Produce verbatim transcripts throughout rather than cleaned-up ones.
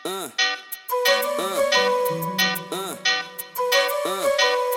Uh, uh, uh, uh.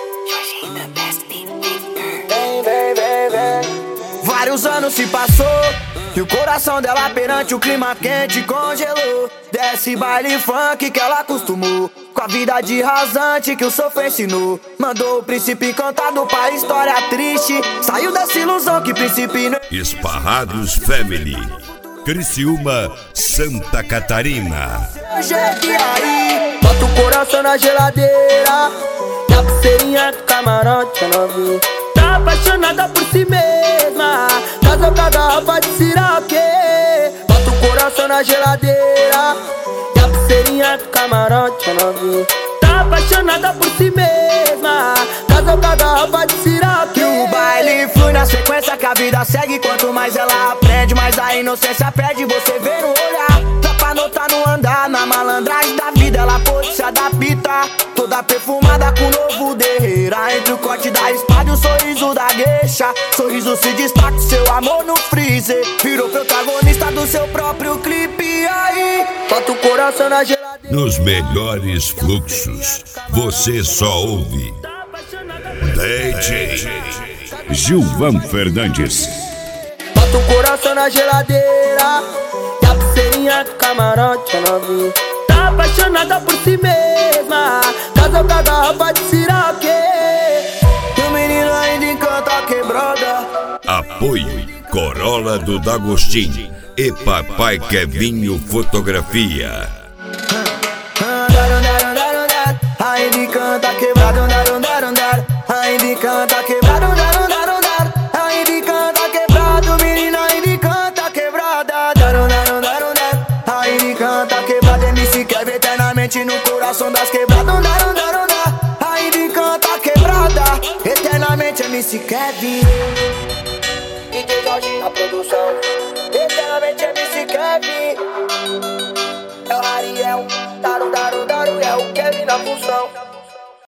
Vem, vem, vem, vem. Vários anos se passou e o coração dela perante o clima quente congelou. Desce baile funk que ela acostumou, com a vida de rasante que o sofá ensinou. Mandou o príncipe encantado pra história triste. Saiu dessa ilusão que príncipe não... Esparrados Family, Criciúma, Santa Catarina. Jeito e aí, bota o coração na geladeira e a pulseirinha do camarote é novinha. Tá apaixonada por si mesma, casou com a garrafa de siroque. Bota o coração na geladeira e a pulseirinha do camarote é novinha. Tá apaixonada por si mesma, casou com a garrafa de siroque. E o baile flui na sequência que a vida segue. Quanto mais ela aprende, mais a inocência perde. Você vê no olhar, tropa nota no andar. Na malandragem da vida ela pôde se adaptar. Toda perfumada com novo derreira. Entre o corte da espada e o sorriso da gueixa. Sorriso se destaca, seu amor no freezer. Virou protagonista do seu próprio clipe. E aí, bota o coração na geladeira. Nos melhores fluxos, você só ouve D J Gilvan Fernandes. Bota o coração na geladeira e a pulseirinha do camarote é novinha. Tá apaixonada por si mesma, casou com a garrafa de siroque. E o menino ainda encanta a quebrada. Apoio Corolla do D'Agostinho e Papai Kevinho Fotografia. Ainda encanta quebrado, ainda encanta quebrado, ainda encanta quebrado, menina, ainda encanta quebrada, ainda encanta quebrado, M C Kevin eternamente no coração das quebradas, ainda encanta quebrada, eternamente M C Kevin, D J Jorge na produção, eternamente M C Kevin, é o Ariel, Daru, Daru, Daru, é o Kevin na função.